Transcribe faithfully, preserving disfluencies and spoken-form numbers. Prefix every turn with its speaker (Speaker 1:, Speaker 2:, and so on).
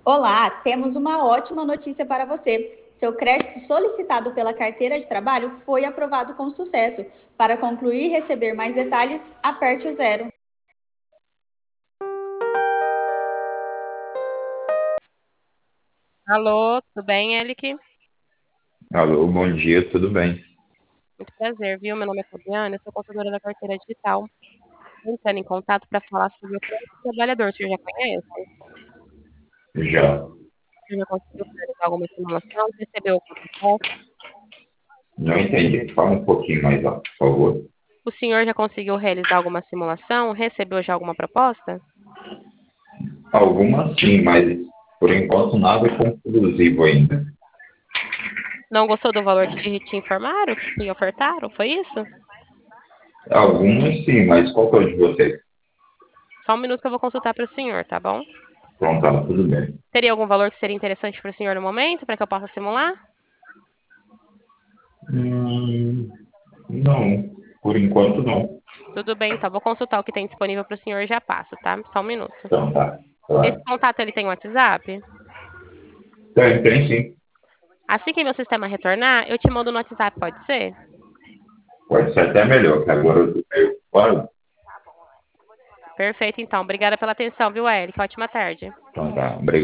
Speaker 1: Olá, temos uma ótima notícia para você. Seu crédito solicitado pela carteira de trabalho foi aprovado com sucesso. Para concluir e receber mais detalhes, aperte o zero.
Speaker 2: Alô, tudo bem, Elick?
Speaker 3: Alô, bom dia, tudo bem?
Speaker 2: Muito prazer, viu? Meu nome é Fabiana, eu sou contadora da carteira digital. Tô entrando em contato para falar sobre o crédito do trabalhador. Você já conhece?
Speaker 3: Já.
Speaker 2: Você já conseguiu realizar alguma simulação? Recebeu alguma proposta?
Speaker 3: Não entendi. Fala um pouquinho mais alto, por favor.
Speaker 2: O senhor já conseguiu realizar alguma simulação? Recebeu já alguma proposta?
Speaker 3: Algumas sim, mas por enquanto nada conclusivo ainda.
Speaker 2: Não gostou do valor que te informaram, que te ofertaram? Foi isso?
Speaker 3: Algumas sim, mas qual que é o de vocês?
Speaker 2: Só um minuto que eu vou consultar para o senhor, tá bom?
Speaker 3: Pronto, tá, tudo bem.
Speaker 2: Teria algum valor que seria interessante para o senhor no momento, para que eu possa simular?
Speaker 3: Hum, não, por enquanto não.
Speaker 2: Tudo bem, então. Vou consultar o que tem disponível para o senhor e já passo, tá? Só um minuto.
Speaker 3: Então tá,
Speaker 2: Esse
Speaker 3: claro.
Speaker 2: contato, ele tem WhatsApp?
Speaker 3: Tem, tem sim.
Speaker 2: Assim que meu sistema retornar, eu te mando no WhatsApp, pode ser?
Speaker 3: Pode ser até melhor, que agora eu tô meio ocupado.
Speaker 2: Perfeito, então. Obrigada pela atenção, viu, Eric? Ótima tarde.
Speaker 3: Então tá, obrigado.